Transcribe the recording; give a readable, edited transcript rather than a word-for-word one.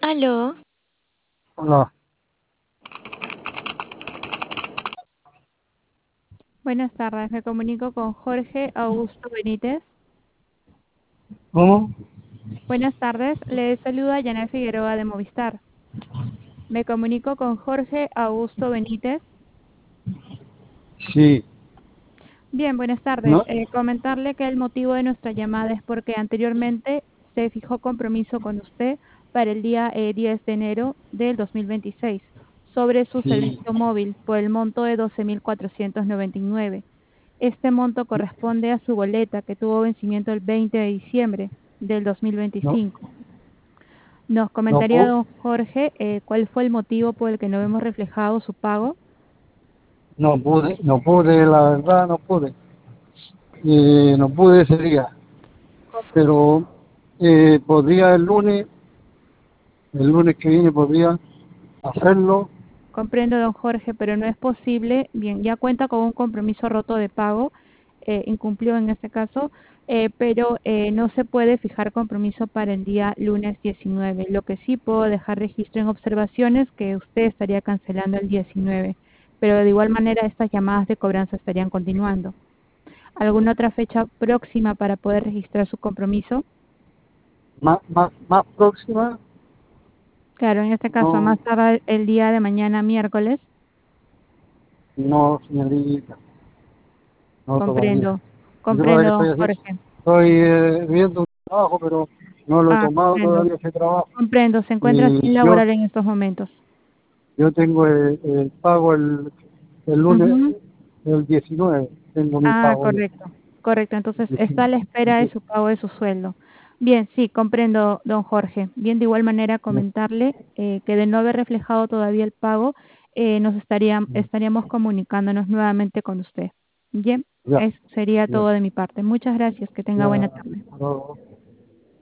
Aló, Hola, Buenas tardes, me comunico con Jorge Augusto Benítez. ¿cómo? Buenas tardes, le saluda Janet Figueroa de Movistar. Me comunico con Jorge Augusto Benítez. Sí, Bien, buenas tardes. no, Comentarle que el motivo de nuestra llamada es porque anteriormente se fijó compromiso con usted para el día 10 de enero del 2026 sobre su sí, servicio móvil por el monto de 12.499. Este monto corresponde a su boleta que tuvo vencimiento el 20 de diciembre del no, 2025. ¿Nos no, comentaría, don Jorge, cuál fue el motivo por el que no vemos reflejado su pago? no pude, la verdad no pude, no pude ese día, pero podría el lunes que viene podría hacerlo. Comprendo, don Jorge, pero no es posible. Bien, ya cuenta con un compromiso roto de pago, incumplió en este caso, pero no se puede fijar compromiso para el día lunes 19. Lo que sí puedo dejar registro en observaciones que usted estaría cancelando el 19, pero de igual manera estas llamadas de cobranza estarían continuando. ¿Alguna otra fecha próxima para poder registrar su compromiso? Más próxima, Claro, en este caso, a no, más tarde el día de mañana, miércoles. no, señorita, no todavía. Comprendo, Lo que pasa es comprendo, que don Jorge. estoy viendo un trabajo, pero no lo he tomado Comprendo, todavía ese trabajo. comprendo. Se encuentra sin Y laborar en estos momentos. yo tengo el pago el lunes, Ujú. el 19 tengo mi pago yo. Correcto, correcto. Entonces El está a la espera de 19. su pago de su sueldo. Bien, sí, comprendo, don Jorge. Bien, de igual manera comentarle que de no haber reflejado todavía el pago, estaríamos comunicándonos nuevamente con usted. Bien, Ya, eso sería ya, todo de mi parte. Muchas gracias. Que tenga buena ya. tarde. No,